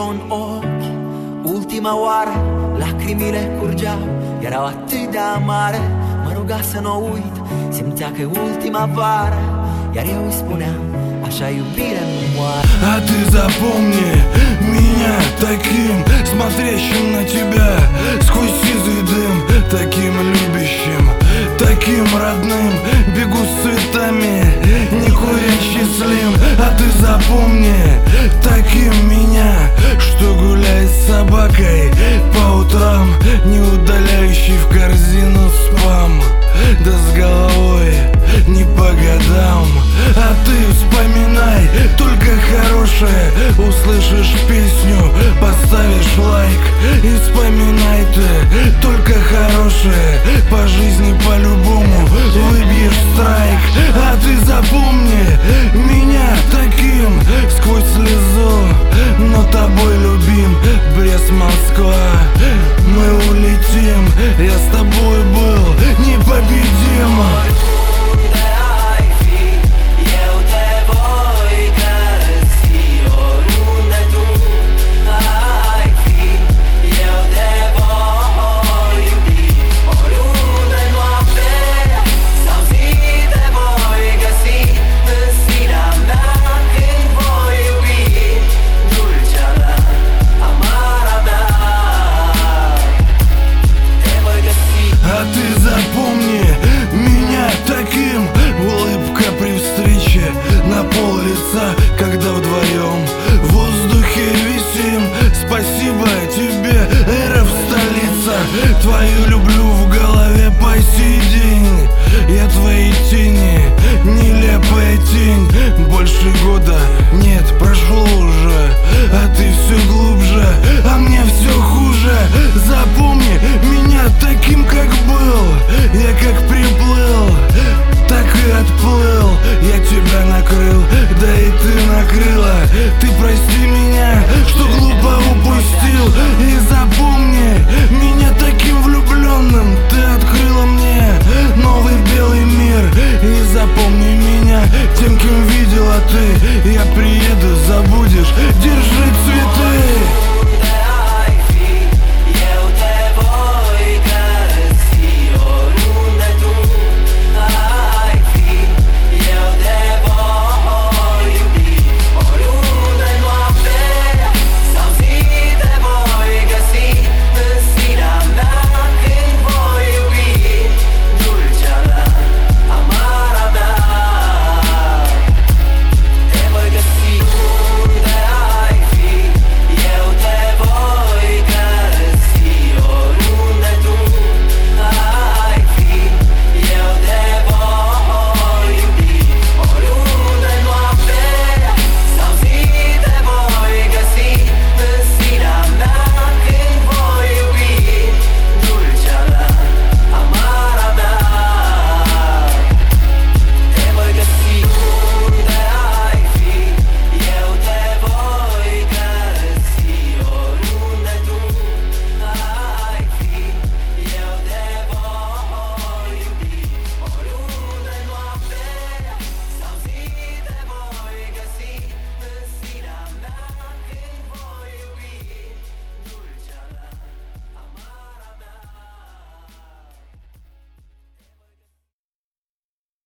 con occhi, ultima oară, lacrimile curgeau, erau atât de amare. Mă ruga să n-o uit, simțea că e ultima vară, iar eu îi spuneam, așa iubire nu moare. А ты запомни меня таким, смотрящим на тебя сквозь сизый дым, таким любящим, таким родным. Бегу с цветами, не курящий слим. А ты запомни таким меня, что гуляет с собакой по утрам, не удаляющий в корзину спам. Да с головой не по годам. А ты вспоминай только хорошее, услышишь песню, поставишь лайк. И вспоминай ты только хорошее, по жизни по-любому выбьешь страйк. А ты запомни меня таким, сквозь слезу, но тобой любим. Брест, Москва, мы улетим. Я с тобой был непобедим. А ты запомни меня таким, улыбка при встрече на пол лица, когда вдвоем в воздухе висим. Спасибо тебе, Эров столица, твою люблю в голове по сей день. Я твоей тени, нелепая тень, больше года